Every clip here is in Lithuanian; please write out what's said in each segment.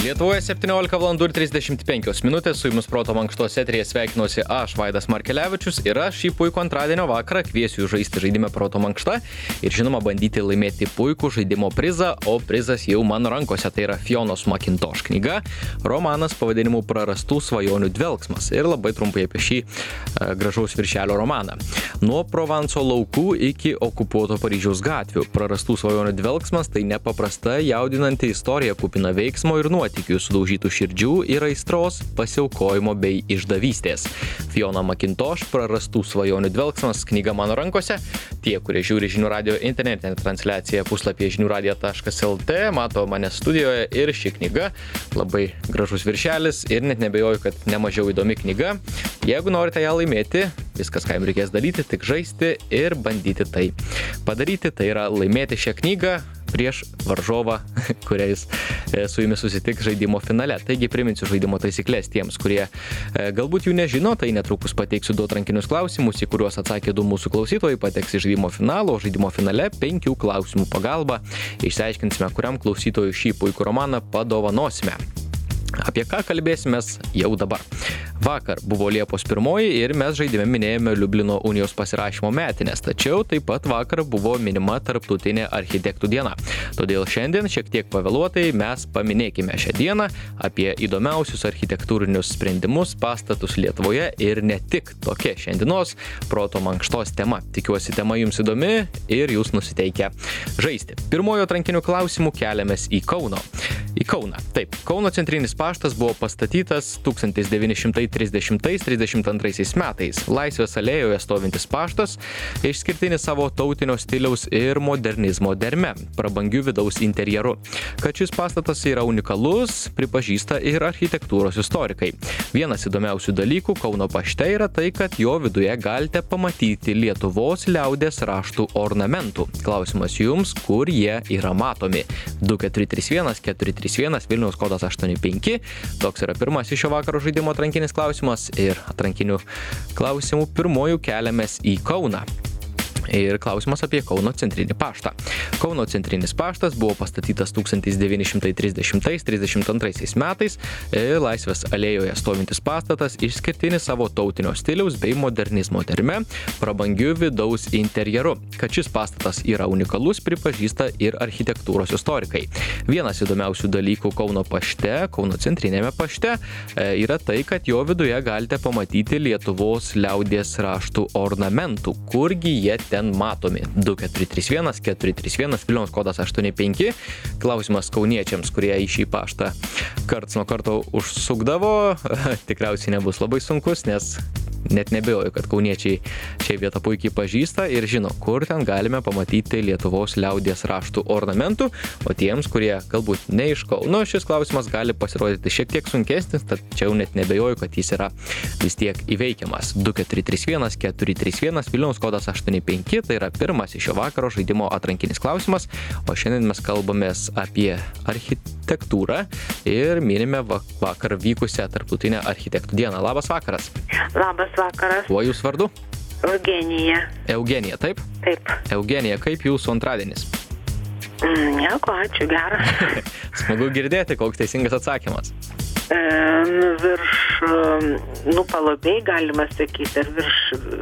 Lietuvoje 17:35 su jumis Proto mankštos eteryje sveikinuosi aš, Vaidas Markelevičius, ir aš šį puikų antradienio vakarą kviesiu žaisti žaidimą Proto mankšta ir žinoma bandyti laimėti puikų žaidimo prizą, o prizas jau mano rankose, tai yra Fionos Makintosh knyga, romanas pavadinimu Prarastų svajonių dvelksmas ir labai trumpai apie šį gražaus viršelio romaną. Nuo Provanso laukų iki okupuoto Paryžiaus gatvių. Prarastų svajonių dvelksmas tai nepaprasta jaudinanti istorija kupina veiksmo ir nuotykių, sudaužytų širdžių ir aistros, pasiaukojimo bei išdavystės. Fiona Makintosh, Prarastų svajonių dvelksmas, knyga mano rankose. Tie, kurie žiūri Žinių radijo internetinę transliaciją puslapyje žiniųradio.lt, mato mane studijoje ir ši knyga, labai gražus viršelis ir net nebejoju, kad nemažiau įdomi knyga. Jeigu norite ją laimėti, viskas, ką jums reikės daryti, tik žaisti ir bandyti tai padaryti, tai yra laimėti šią knygą prieš varžovą, kuriais su jumis susitiks žaidimo finale. Taigi priminsiu žaidimo taisyklės tiems, kurie galbūt jų nežino, tai netrukus pateiksiu 2 atrankinius klausimus, į kuriuos atsakė 2 mūsų klausytojai, pateks į žaidimo finalą, o žaidimo finale 5 klausimų pagalba išsiaiškinsime, kuriam klausytojui šį puikų romaną padovanosime. Apie ką kalbėsimės jau dabar. Vakar buvo Liepos 1 ir mes žaidime minėjome Liublino unijos pasirašymo metinės, tačiau taip pat vakar buvo minima Tarptautinė architektų diena. Todėl šiandien šiek tiek pavėluotai mes paminėkime šią dieną apie įdomiausius architektūrinius sprendimus, pastatus Lietuvoje ir ne tik. Tokia šiandienos Proto mankštos tema. Tikiuosi, tema jums įdomi ir jūs nusiteikę žaisti. Pirmojo atrankinių klausimų keliamės į Kauną. Taip, Kauno centrinis paštas buvo pastatytas 1930-32 metais. Laisvės alėjoje stovintis paštas, išskirtinis savo tautinio stiliaus ir modernizmo derme, prabangių vidaus interjeru. Kad šis pastatas yra unikalus, pripažįsta ir architektūros istorikai. Vienas įdomiausių dalykų Kauno pašte yra tai, kad jo viduje galite pamatyti Lietuvos liaudies raštų ornamentų. Klausimas jums, kur jie yra matomi. 2431 431 Vilniaus kodas 85. Toks yra pirmasis šio vakaro žaidimo atrankinis klausimas ir atrankinių klausimų pirmojų keliamės į Kauną. Ir klausimas apie Kauno centrinį paštą. Kauno centrinis paštas buvo pastatytas 1930-32 metais. Laisvės alėjoje stovintis pastatas, išskirtinis savo tautinio stiliaus bei modernizmo derme, prabangių vidaus interjeru. Kad šis pastatas yra unikalus, pripažįsta ir architektūros istorikai. Vienas įdomiausių dalykų Kauno pašte, Kauno centrinėme pašte, yra tai, kad jo viduje galite pamatyti Lietuvos liaudies raštų ornamentų. Kurgi jie ten matomi? 2431 431 Vilniaus kodas 85. Klausimas kauniečiams, kurie į šį paštą karts nuo karto užsukdavo, tikriausiai nebus labai sunkus, nes net nebejoju, kad kauniečiai šią vietą puikiai pažįsta ir žino, kur ten galime pamatyti Lietuvos liaudies raštų ornamentų, o tiems, kurie galbūt ne iš Kauno, šis klausimas gali pasirodyti šiek tiek sunkesnis, tačiau net nebejoju, kad jis yra vis tiek įveikiamas. 2431 431 Vilniaus kodas 85, tai yra pirmas iš šio vakaro žaidimo atrankinis klausimas, o šiandien mes kalbamės apie architektūrą ir minime vakar vykusią Tarptautinę architektų dieną. Labas vakaras. Labas vakaras. Kuo jūs vardu? Eugenija. Eugenija, taip? Taip. Eugenija, kaip jūsų antradienis? Nieko, ačiū, geras. Smagu girdėti, koks teisingas atsakymas. Virš, palubėj galima sakyti, ar virš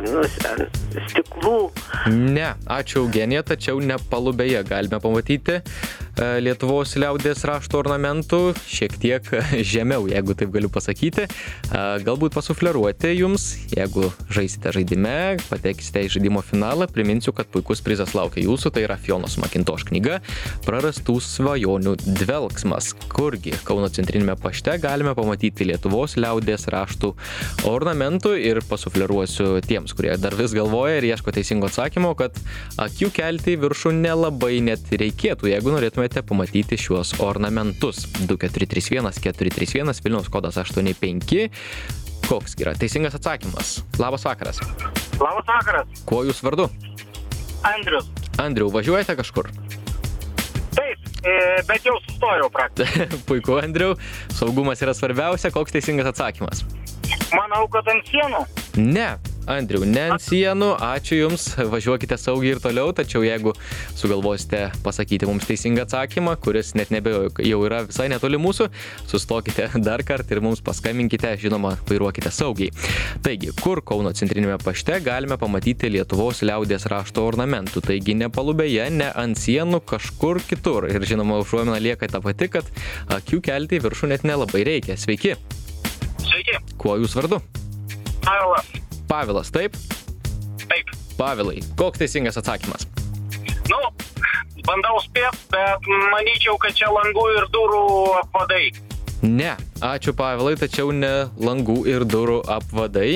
stiklų. Ne, ačiū Eugenija, tačiau ne palubėje galime pamatyti Lietuvos liaudies raštų ornamentų, šiek tiek žemiau, jeigu taip galiu pasakyti. Galbūt pasufleruoti jums, jeigu žaisite žaidime, pateksite į žaidimo finalą, priminsiu, kad puikus prizas laukia jūsų, tai yra Fionos Makintosh knyga Prarastų svajonių dvelksmas. Kurgi Kauno centrinėme pašte galime pamatyti Lietuvos liaudies raštų ornamentų ir pasufleruosiu tiems, kurie dar vis galvoja ir ieško teisingo atsakymo, kad akių kelti į viršų nelabai net reikėtų, jeigu norėtumėte pamatyti šiuos ornamentus. 2431 431 Vilniaus kodas 85. Koks yra teisingas atsakymas? Labas vakaras. Labas vakaras. Kuo jūs vardu? Andrius. Andriau, važiuojate kažkur? Taip, bet jau sustojau praktiškai. Puiku, Andriau. Saugumas yra svarbiausia. Koks teisingas atsakymas? Manau, kad ant sienų. Ne, Andriau, ne ant sienų, ačiū Jums, važiuokite saugiai ir toliau, tačiau jeigu sugalvosite pasakyti mums teisingą atsakymą, kuris net nebejoju, jau yra visai netoli mūsų, sustokite dar kartą ir mums paskambinkite, žinoma, vairuokite saugiai. Taigi, kur Kauno centrinėme pašte galime pamatyti Lietuvos liaudies rašto ornamentų, taigi ne palubėje, ne ant sienų, kažkur kitur. Ir žinoma, užuomina lieka ta pati, kad akių kelti į viršų net nelabai reikia. Sveiki. Sveiki. Kuo Jūs vardu? Pavelas. Pavelas, taip? Taip. Pavelai, koks teisingas atsakymas? Nu, bandau spėt, bet manyčiau, kad čia langų ir durų apvadai. Ne, ačiū Pavelai, tačiau ne langų ir durų apvadai.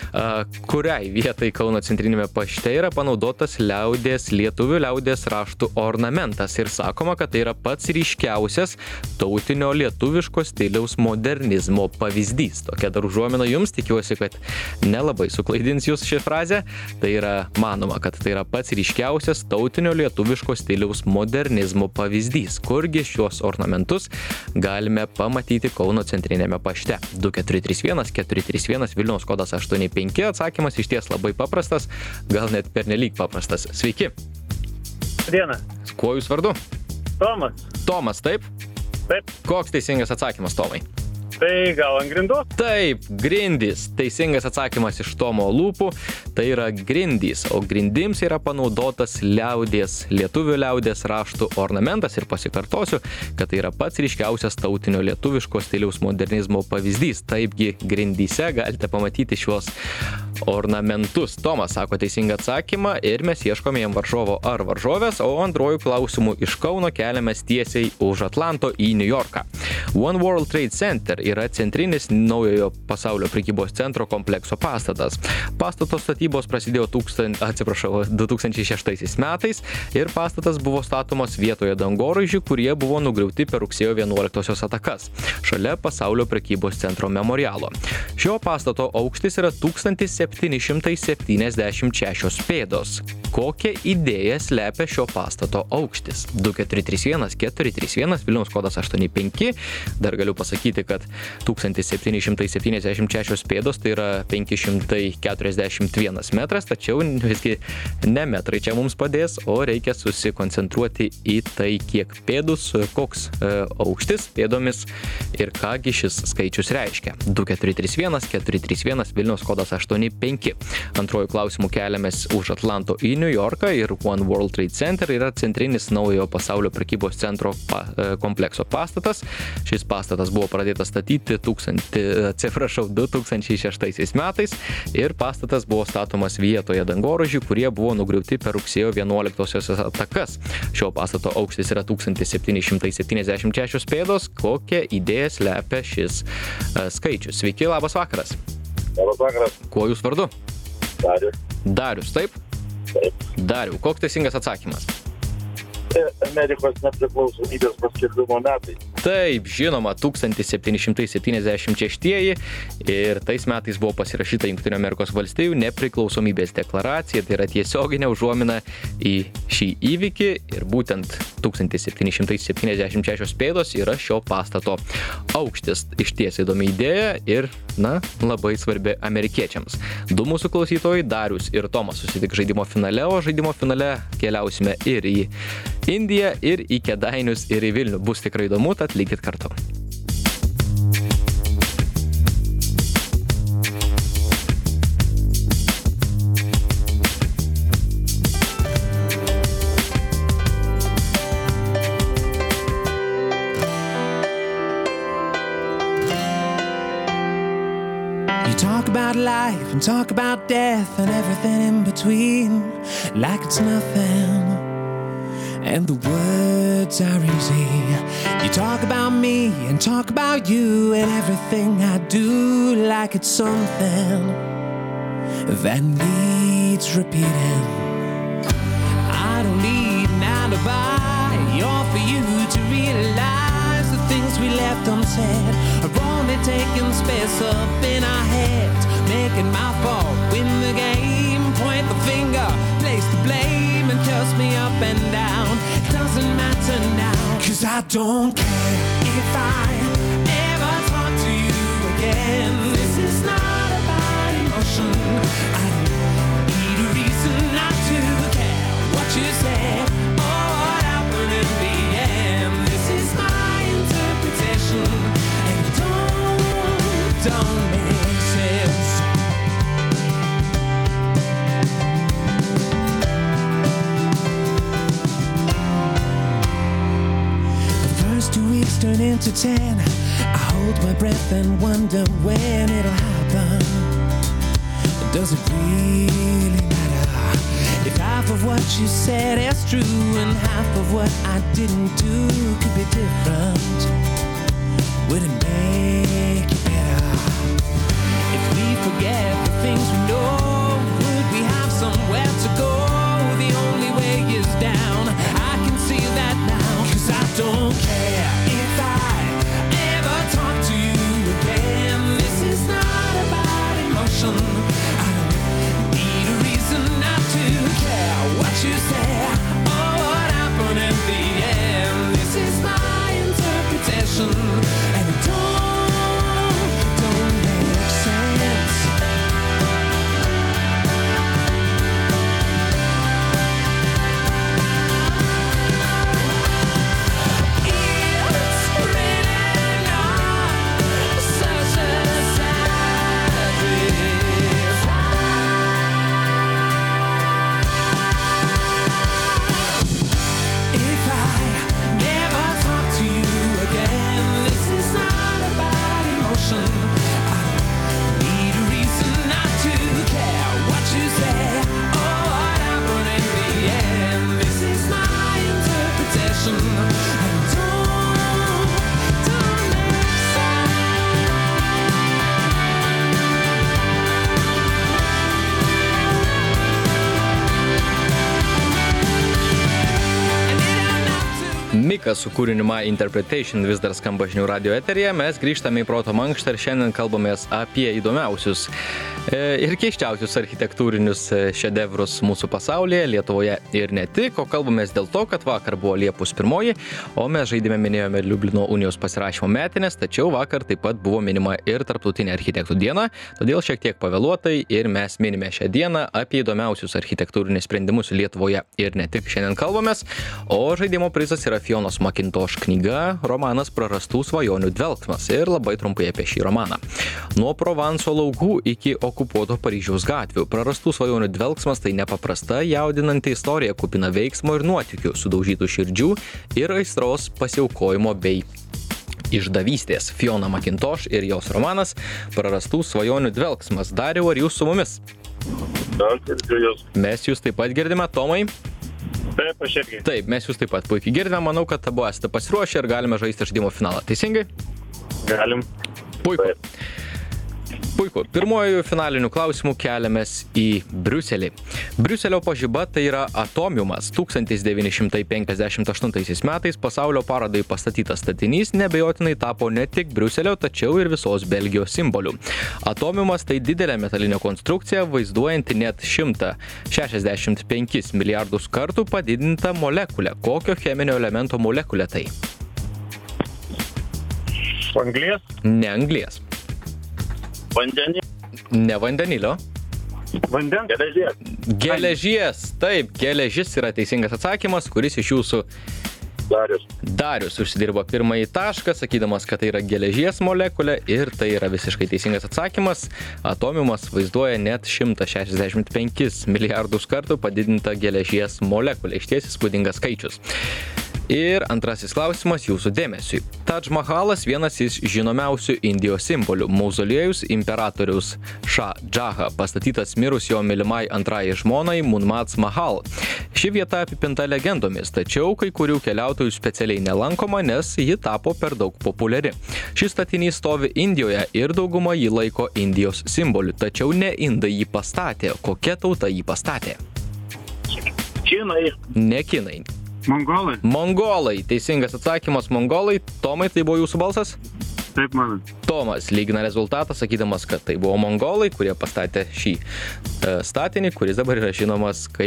Kuriai vietai Kauno centrinėme pašte yra panaudotas lietuvių liaudies raštų ornamentas ir sakoma, kad tai yra pats ryškiausias tautinio lietuviško stiliaus modernizmo pavyzdys. Tokia dar užuomina Jums, tikiuosi, kad nelabai suklaidins Jūs ši frazė. Tai yra manoma, kad tai yra pats ryškiausias tautinio lietuviško stiliaus modernizmo pavyzdys. Kurgi šios ornamentus galime pamatyti Kauno centrinėme pašte? 2431 431 Vilniaus kodas 85. Atsakymas iš ties labai paprastas, gal net pernelyg paprastas. Sveiki. Diena. Kuo Jūs vardu? Tomas. Tomas, taip? Taip. Koks teisingas atsakymas, Tomai? Tai gal ant grindų? Taip, grindys. Teisingas atsakymas iš Tomo lūpų. Tai yra grindys, o grindims yra panaudotas lietuvių liaudies raštų ornamentas ir pasikartosiu, kad tai yra pats ryškiausias tautinio lietuviško stiliaus modernizmo pavyzdys. Taipgi grindyse galite pamatyti šios ornamentus. Tomas sako teisingą atsakymą ir mes ieškome jam varžovo ar varžovės, o antrojų klausimų iš Kauno keliamės tiesiai už Atlanto į New Yorką. One World Trade Center yra centrinis naujojo pasaulio prekybos centro komplekso pastatas. Pastato statybos prasidėjo 2006 metais ir pastatas buvo statomas vietoje dangoraižių, kurie buvo nugriauti per rugsėjo 11-osios atakas, šalia pasaulio prekybos centro memorialo. Šio pastato aukštis yra 1776 pėdos. Kokią idėją slepia šio pastato aukštis? 2431 431 Vilniaus kodas 85. Dar galiu pasakyti, kad 1776 pėdos tai yra 541 metras, tačiau visgi ne metrai čia mums padės, o reikia susikoncentruoti į tai, kiek pėdus, koks aukštis pėdomis ir kągi šis skaičius reiškia. 2431 431 Vilniaus kodas 85. Antrojų klausimų keliamės už Atlanto į New Yorką ir One World Trade Center yra centrinis naujojo pasaulio prekybos centro komplekso pastatas. Šis pastatas buvo pradėtas statyti 2006 metais ir pastatas buvo statomas vietoje dangoraižių, kurie buvo nugriauti per rugsėjo 11-osios atakas. Šio pastato aukštis yra 1776 pėdos. Kokią idėją slepia šis skaičius? Sveiki, labas vakaras. Labas vakaras. Kuo Jūs vardu? Darius. Darius, taip? Taip. Dariu, koks teisingas atsakymas? Amerikos nepriklausomybės paskelbimo metai. Taip, žinoma, 1776 ir tais metais buvo pasirašyta Jungtinių Amerikos valstijų nepriklausomybės deklaracija, tai yra tiesioginė užuomina į šį įvykį ir būtent 1776 pėdos yra šio pastato aukštis. Išties įdomi idėja ir, labai svarbi amerikiečiams. Du mūsų klausytojai, Darius ir Tomas, susitiks žaidimo finale, o žaidimo finale keliausime ir į Indiją, ir į Kėdainius, ir į Vilnių. Bus tikrai įdomu, tad likit kartu. You talk about life and talk about death and everything in between, like it's nothing. And the words are easy. You talk about me and talk about you and everything I do, like it's something that needs repeating. I don't need an alibi or for you to realize the things we left unsaid are only taking space up in our heads, making my fault win the game. Point the finger, place the blame, and toss me up and down. It doesn't matter now, 'cause I don't care if I ever talk to you again. This is not about emotion. I don't make sense. The first 2 weeks turn into 10. I hold my breath and wonder when it'll happen. Does it really matter if half of what you said is true and half of what I didn't do could be different? Would it make it better if we forget the things we know? Would we have somewhere to go? The only way is down. I can see that now, 'cause I don't care if I ever talk to you again. This is not about emotion. I don't need a reason not to care what you say or what happened in the end. This is my interpretation, and it don't make sense. It's really not such a sad drift. If I never talk to you again, this is not about emotion. I don't need a reason not to care what you say or what happened in the end. This is my interpretation, and don't make sense. Mikas su kūriniu My Interpretation vis dar skamba žinių radio eteryje. Mes grįžtame į proto mankštą ir šiandien kalbamės apie įdomiausius ir keiščiausius architektūrinius šedevrus mūsų pasaulyje, Lietuvoje ir ne tik. O kalbamės dėl to, kad vakar buvo Liepos 1, o mes žaidime minėjome Liublino unijos pasirašymo metinės, tačiau vakar taip pat buvo minima ir Tarptautinė architektų diena, todėl šiek tiek pavėluotai ir mes minime šią dieną apie įdomiausius architektūrinius sprendimus Lietuvoje ir ne tik. Šiandien kalbamės, o žaidimo prizas yra Fionos Makintoš knyga, romanas Prarastų svajonių dvelksmas, ir labai trumpai apie šį romaną. Nuo Provanso laukų iki okupuoto Paryžiaus gatvių. Prarastų svajonių dvelksmas tai nepaprasta, jaudinanti istorija, kupina veiksmo ir nuotykių, sudaužytų širdžių ir aistros pasiaukojimo bei išdavystės. Fiona Makintoš ir jos romanas Prarastų svajonių dvelksmas. Dariau, ar jūs su mumis? Taip, girdžiu jūs. Mes jūs taip pat girdime, Tomai? Taip, aš irgi. Taip, mes jūs taip pat puikiai girdime. Manau, kad abu esate pasiruošę ir galime žaisti žaidimo finalą. Teisingai? Galim. Puiku. Puiku. Pirmuoju finaliniu klausimu keliamės į Briuselį. Briuselio pažiba tai yra Atomiumas. 1958 metais pasaulio parodai pastatytas statinys neabejotinai tapo ne tik Briuselio, tačiau ir visos Belgijos simboliu. Atomiumas tai didelė metalinė konstrukcija, vaizduojanti net 165 milijardus kartų padidintą molekulę. Kokio cheminio elemento molekulė tai? Anglies? Ne anglies. Vandenį. Ne vandenilio. Vandens? Geležies. Geležies. Taip, geležis yra teisingas atsakymas, kuris iš jūsų Darius. Darius užsidirbo pirmąjį tašką, sakydamas, kad tai yra geležies molekulė, ir tai yra visiškai teisingas atsakymas. Atomiumas vaizduoja net 165 milijardus kartų padidintą geležies molekulę. Išties įspūdingas skaičius. Ir antrasis klausimas jūsų dėmesiui. Tadž Mahalas vienas iš žinomiausių Indijos simbolių. Mauzoliejus imperatoriaus Šah Džaha, pastatytas mirus jo mylimai antrajai žmonai Munmats Mahal. Ši vieta apipinta legendomis, tačiau kai kurių keliautojų specialiai nelankoma, nes ji tapo per daug populiari. Šis statinys stovi Indijoje ir dauguma jį laiko Indijos simboliu, tačiau ne indai jį pastatė. Kokia tauta jį pastatė? Kinai. Ne kinai. Mongolai? Mongolai. Teisingas atsakymas mongolai. Tomai, tai buvo jūsų balsas? Taip, mano. Tomas lygina rezultatą, sakydamas, kad tai buvo mongolai, kurie pastatė šį statinį, kuris dabar yra žinomas kaip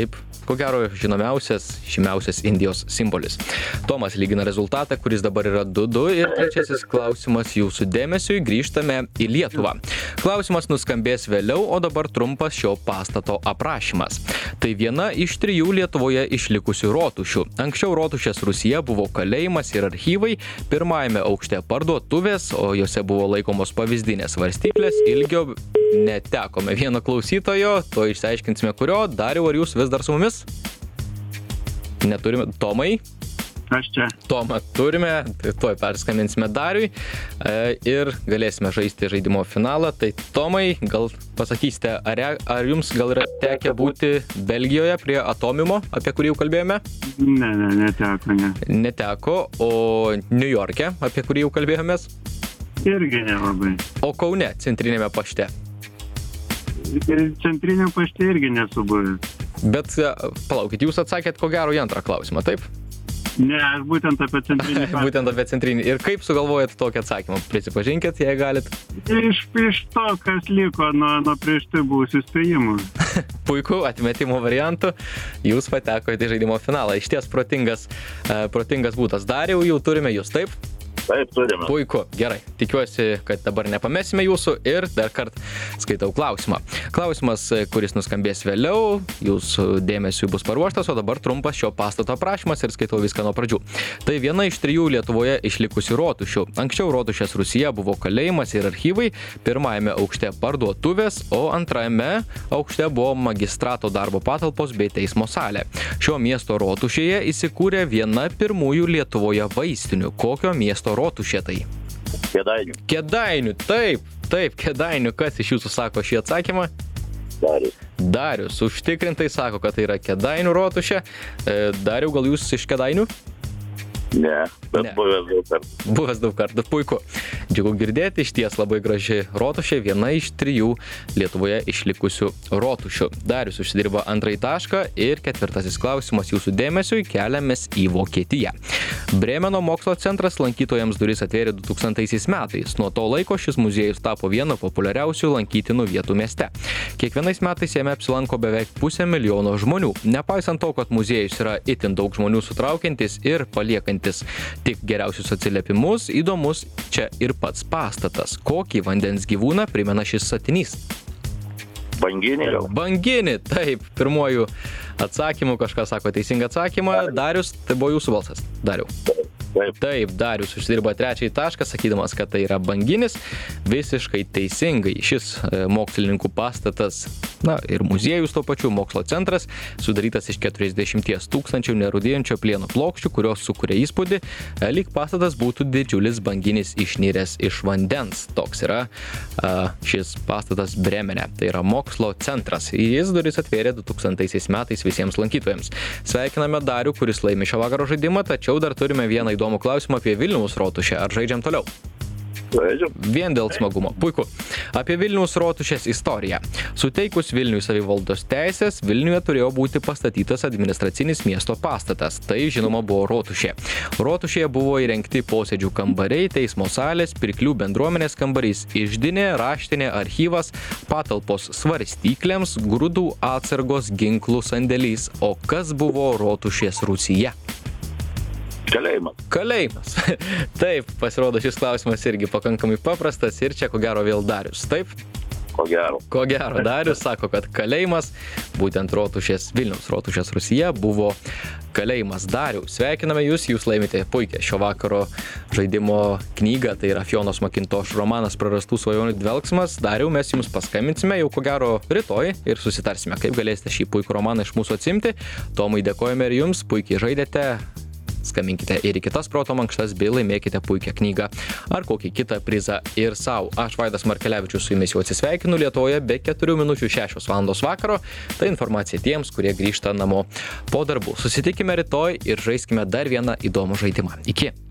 ko gero žymiausias Indijos simbolis. Tomas lygina rezultatą, kuris dabar yra 2-2 ir trečiasis klausimas jūsų dėmesiui. Grįžtame į Lietuvą. Klausimas nuskambės vėliau, o dabar trumpas šio pastato aprašymas. Tai viena iš 3 Lietuvoje išlikusių rotušių. Anksčiau rotušės Rūsyje buvo kalėjimas ir archyvai, pirmajame aukšte parduotuvės, o jose buvo laikomos pavyzdinės svarstyklės, ilgio netekome vieno klausytojo, to išsiaiškinsime kurio. Dariau, ar jūs vis dar su mumis? Neturime. Tomai? Aš čia. Tomą turime, tuoj perskambinsime Dariui ir galėsime žaisti žaidimo finalą. Tai Tomai, gal pasakysite, ar jums gal yra tekę būti Belgijoje prie Atomimo, apie kurį jau kalbėjome? Neteko, ne. Neteko, o New York'e, apie kurį jau kalbėjomės? Irgi nelabai. O Kaune, centrinėme pašte? Ir centrinio pašte irgi nesu buvęs. Bet palaukit, jūs atsakėt ko gero į antrą klausimą, taip? Ne, aš būtent apie centrinį paštą. Būtent apie centrinį. Ir kaip sugalvojat tokį atsakymą? Prisipažinkit, jei galit. Iš to, kas liko nuo prieš tai buvusių spėjimų. Puiku, atmetimo variantų. Jūs patekote į žaidimo finalą. Išties protingas būtas. Dariau, jau turime jūs, taip? Taip, turime. Puiku, gerai. Tikiuosi, kad dabar nepamesime jūsų ir dar kart skaitau klausimą. Klausimas, kuris nuskambės vėliau, jūsų dėmesiui bus paruoštas, o dabar trumpas šio pastato aprašymas ir skaitau viską nuo pradžių. Tai viena iš 3 Lietuvoje išlikusių rotušių. Anksčiau rotušės Rūsyje buvo kalėjimas ir archyvai, pirmajame aukšte parduotuvės, o antrajame aukšte buvo magistrato darbo patalpos bei teismo salė. Šio miesto rotušėje įsikūrė viena pirmųjų Lietuvoje vaistinių. Kokio miesto rotušė tai? Kėdainių. Kėdainių, taip, Kėdainių. Kas iš jūsų sako šį atsakymą? Darius užtikrintai sako, kad tai yra Kėdainių rotušė. Dariau, gal jūs iš Kėdainių? Ne, bet Ne. buvęs daug kartų. Puiku. Džiugu girdėti, išties labai graži rotušė, viena iš 3 Lietuvoje išlikusių rotušių. Darius užsidirba antrąjį tašką ir ketvirtasis klausimas jūsų dėmesiui, keliamės į Vokietiją. Brėmeno mokslo centras lankytojams duris atvėrė 2000 metais. Nuo to laiko šis muziejus tapo vienu populiariausių lankytinų vietų mieste. Kiekvienais metais jame apsilanko beveik 500 000 žmonių. Nepaisant to, kad muziejus yra itin daug žmonių sutraukiantis ir paliekantis tik geriausius atsiliepimus, įdomus čia ir pats pastatas. Kokį vandens gyvūną primena šis statinys? Banginį gal? Banginį, taip, pirmuoju atsakymu kažkas sako teisingą atsakymą. Darius, tai buvo jūsų balsas. Dariau. Taip, Darius užsidirba trečiąjį tašką, sakydamas, kad tai yra banginis. Visiškai teisingai. Šis mokslininkų pastatas, ir muziejus to pačiu, mokslo centras, sudarytas iš 40 000 nerūdijančio plieno plokščių, kurios sukuria įspūdį, lyg pastatas būtų didžiulis banginis išnyręs iš vandens. Toks yra šis pastatas Brėmene. Tai yra mokslo centras. Jis duris atvėrė 2000 metais visiems lankytojams. Sveikiname Darių, kuris laimi šio vakaro žaidimą, tačiau dar turime vieną įdomų klausimą apie Vilniaus rotušę. Ar žaidžiam toliau? Vien dėl smagumo. Puiku. Apie Vilniaus rotušės istoriją. Suteikus Vilniui savivaldos teisės, Vilniuje turėjo būti pastatytas administracinis miesto pastatas. Tai, žinoma, buvo rotušė. Rotušėje buvo įrengti posėdžių kambariai, teismo salės, pirklių bendruomenės kambarys, iždinė, raštinė, archyvas, patalpos svarstyklėms, grūdų atsargos, ginklų sandėlys. O kas buvo rotušės Rūsyje? Kalėjimas. Taip, pasirodo, šis klausimas irgi pakankamai paprastas ir čia ko gero vėl Darius. Taip? Ko gero. Darius sako, kad kalėjimas, būtent Vilniaus rotušės Rūsyje buvo kalėjimas. Dariau, sveikiname jūs laimite puikią šio vakaro žaidimo knygą, tai yra Fionos Makintoš romanas Prarastų svajonių dvelksmas. Dariau, mes jums paskambinsime jau ko gero rytoj ir susitarsime, kaip galėsite šį puikų romaną iš mūsų atsimti. Tomai, dėkojame ir jums, puikiai žaidėte. Skambinkite ir į kitas proto mankštas bei laimėkite puikią knygą ar kokį kitą prizą ir savo. Aš Vaidas Markelevičius su jumis jau atsisveikinu Lietuvoje be 4 minučių 6 valandos vakaro. Tai informacija tiems, kurie grįžta namo po darbų. Susitikime rytoj ir žaiskime dar vieną įdomų žaidimą. Iki.